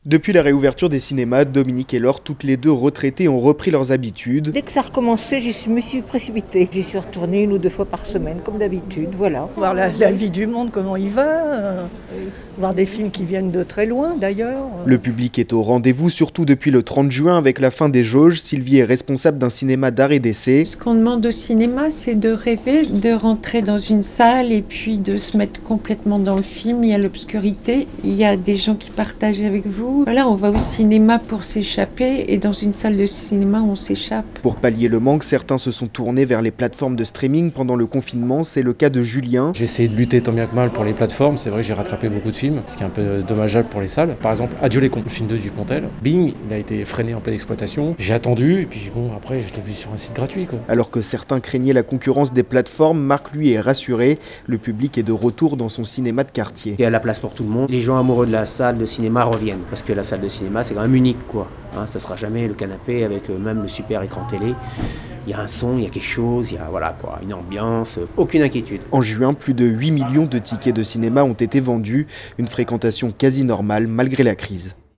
Depuis la réouverture des cinémas, Dominique et Laure, toutes les deux retraitées, ont repris leurs habitudes. Dès que ça a recommencé, me suis précipitée. J'y suis retournée 1 ou 2 fois par semaine, comme d'habitude, voilà. Voir la vie du monde, comment il va, voir des films qui viennent de très loin d'ailleurs. Le public est au rendez-vous, surtout depuis le 30 juin avec la fin des jauges. Sylvie est responsable d'un cinéma d'art et d'essai. Ce qu'on demande au cinéma, c'est de rêver, de rentrer dans une salle et puis de se mettre complètement dans le film. Il y a l'obscurité, il y a des gens qui partagent avec vous. Voilà, on va au cinéma pour s'échapper et dans une salle de cinéma, on s'échappe. Pour pallier le manque, certains se sont tournés vers les plateformes de streaming pendant le confinement. C'est le cas de Julien. J'ai essayé de lutter tant bien que mal pour les plateformes. C'est vrai que j'ai rattrapé beaucoup de films, ce qui est un peu dommageable pour les salles. Par exemple, Adieu les cons, le film de Dupontel. Bing, il a été freiné en pleine exploitation. J'ai attendu et puis bon, après, je l'ai vu sur un site gratuit, quoi. Alors que certains craignaient la concurrence des plateformes, Marc, lui, est rassuré. Le public est de retour dans son cinéma de quartier. Il y a la place pour tout le monde. Les gens amoureux de la salle de cinéma reviennent. Parce que la salle de cinéma, c'est quand même unique, quoi. Ça sera jamais le canapé avec même le super écran télé. Il y a un son, il y a quelque chose, il y a voilà, quoi, une ambiance, aucune inquiétude. En juin, plus de 8 millions de tickets de cinéma ont été vendus. Une fréquentation quasi normale malgré la crise.